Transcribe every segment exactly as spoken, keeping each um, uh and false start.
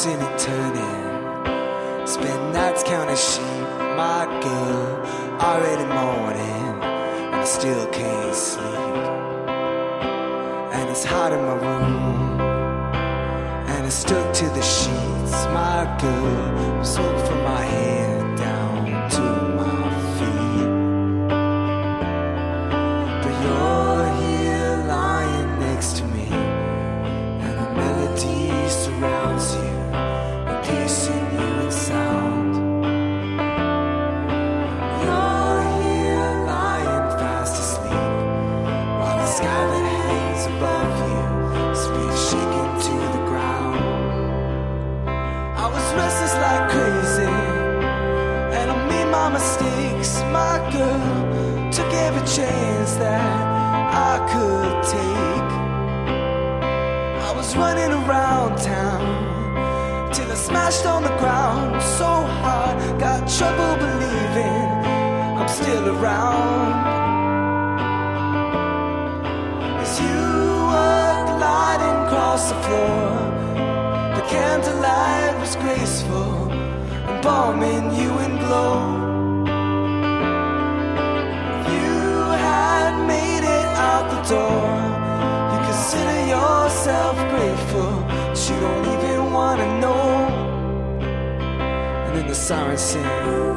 tossing and turning. Spend nights counting sheep, my girl. Already morning, and I still can't sleep. And it's hot in my room, and it's stuck to the sheets, my girl. Smoke from my head down to my feet. But you're here lying next to me, and the melody surrounds you, encasing you in sound. You're here lying fast asleep, while the sky that hangs above you is being shaken to the ground. I was restless like crazy, and I made my mistakes, my girl. Took every chance that I could take. I was running around town till I smashed on the ground so hard, got trouble believing I'm still around. As you were gliding across the floor, the candlelight was graceful, embalming you in glow. You had made it out the door. You consider yourself grateful, but you don't even wanna know. And then the sirens sing.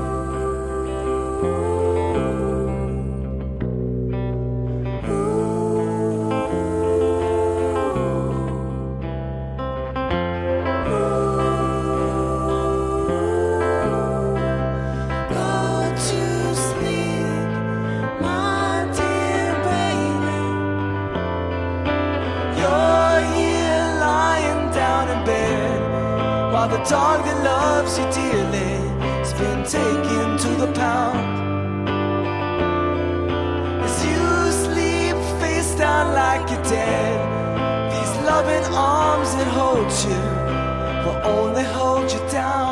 While the dog that loves you dearly has been taken to the pound. As you sleep face down like you're dead, these loving arms that hold you will only hold you down.